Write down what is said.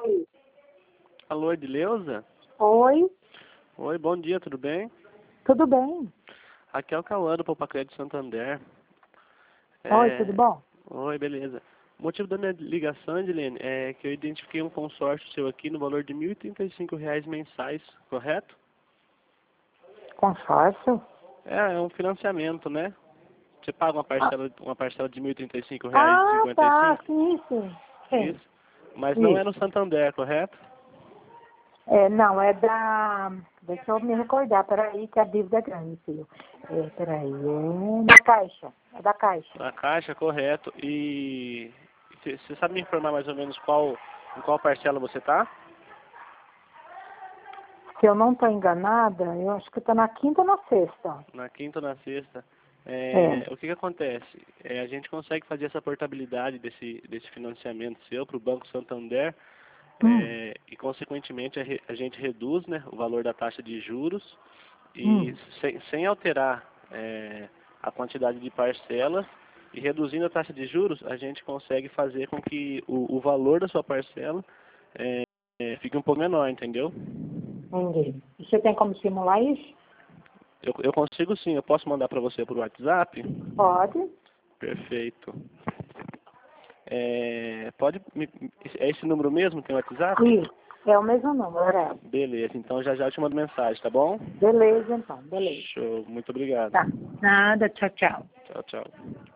Oi. Alô, Edileuza? Oi, Oi, bom dia, tudo bem? tudo bem? Aqui é o Cauã do Poupa-Crédito Santander. Oi, tudo bom? Oi, beleza. O motivo da minha ligação, Edilene, é que eu identifiquei um consórcio seu aqui no valor de R$ 1.035 mensais, correto? Consórcio? É um financiamento, né? Você paga Ah, uma parcela de R$ 1.035 e tá, 55? sim, sim. Sim, Isso. Mas não é no isso. Santander, correto? Não, é da... Deixa eu me recordar, peraí, que a dívida é grande, filho. Peraí, é da Caixa, é da Caixa. Na Caixa, correto. E você sabe me informar mais ou menos em qual parcela você está? Se eu não estou enganada, eu acho que está na quinta ou na sexta. Na quinta ou na sexta. É. O que acontece? A gente consegue fazer essa portabilidade desse financiamento seu para o Banco Santander Hum, e, consequentemente, a gente reduz, né, o valor da taxa de juros e hum. sem alterar a quantidade de parcelas e reduzindo a taxa de juros, a gente consegue fazer com que o valor da sua parcela fique um pouco menor, entendeu? Entendi. E você tem como simular isso? Eu consigo sim, eu posso mandar para você por WhatsApp? Pode. Perfeito. É esse número mesmo? Tem WhatsApp? Isso. É o mesmo número, é. Beleza, então já eu te mando mensagem, tá bom? Beleza, então. Beleza. Show, muito obrigado. Tá. Nada. Tchau, tchau. Tchau, tchau.